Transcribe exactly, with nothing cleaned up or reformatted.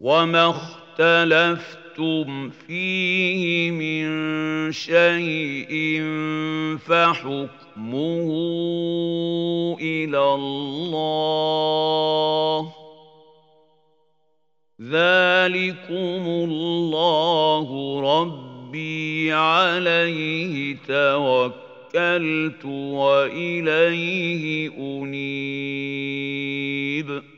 وَمَا اخْتَلَفْتُمْ فِيهِ مِن شَيْءٍ فَحُكْمُهُ إِلَى اللَّهِ ۚ ذَٰلِكُمُ اللَّهُ رَبِّي عَلَيْهِ تَوَكَّلْتُ وَإِلَيْهِ أُنِيبُ